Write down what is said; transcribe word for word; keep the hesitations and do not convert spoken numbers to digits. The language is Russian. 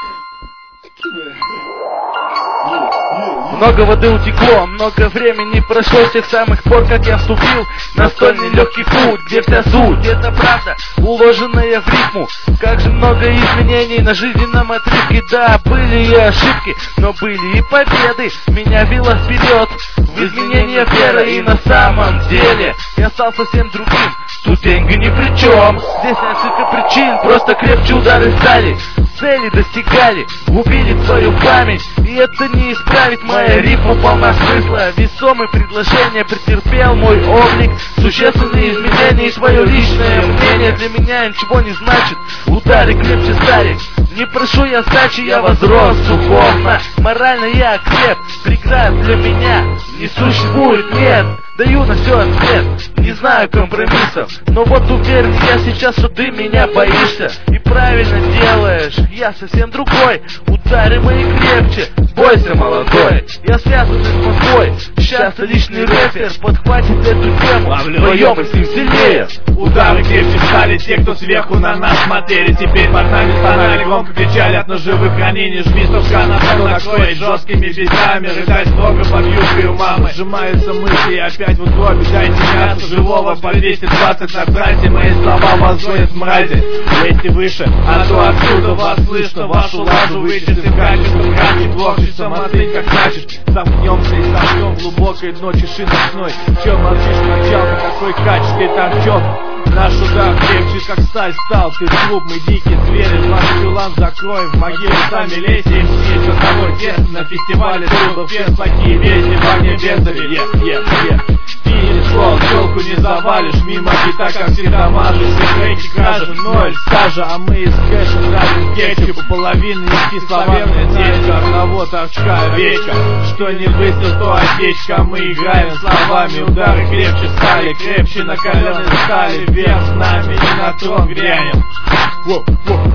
Много воды утекло, много времени прошло с тех самых пор, как я вступил на столь нелегкий путь, где вся суть, где-то правда, уложенная в рифму. Как же много изменений на жизненном отрывке. Да, были и ошибки, но были и победы. Меня вело вперед в изменение веры. И на самом деле я стал совсем другим. Тут деньги ни при чем. Здесь несколько причин, просто крепче удары стали. Цели достигали, убили твою память. И это не исправить, моя рифма полна смысла. Весомые предложения претерпел мой облик. Существенные изменения и твое личное мнение для меня ничего не значит. Удары крепче стали. Не прошу я сдачи, я возрос духовно. Морально я креп, преград для меня не существует, нет. Даю на все ответ, не знаю компромиссов. Но вот уверен я сейчас, что ты меня боишься. И правильно делаешь, я совсем другой. Удары мои крепче, бойся, молодой. Я связан с Москвой, сейчас личный рэпер подхватит эту тему, вдвоем и с ним сильнее. Удары крепче стали те, кто сверху на нас смотрели. Теперь под нами стонали, громко кричали от ножевых ранений. Жми совка на полу, накроет жесткими битами. Рыдать много под юбкой у мамы. Сжимаются мысли и опять в утробе. Дайте мясо живого по двести двадцать на трассе. Мои слова возводят в мразе. Лезьте выше, а то отсюда вас слышно. Вашу лажу вычистим качеством. Грани творчества, смотреть как значит. Замкнемся и сомкнем глубокой дно тиши ночной. Че молчишь, молчалка, какой кач ты торчок. Наш удар крепче, как сталь стал. Ты клуб, мы дикие звери. Ваш чулан закроем, в могиле сами лезьте. Им все черновой тест на фестивале. Трудов фест, такие вещи, вагне бездари. Е, е, е. Финиш, флот, челку не завалишь. Мимо гита, как всегда мажешь. И треки кражи, ноль стажа. А мы из кэша тратим кетчуп. У половины нести словарная течка. Одного торчка, речка. Что не выстрел, то отечка. Мы играем словами, удары крепче стали. Крепче на коленной стали. Вверх с нами и на трон грянем. Воу, воу.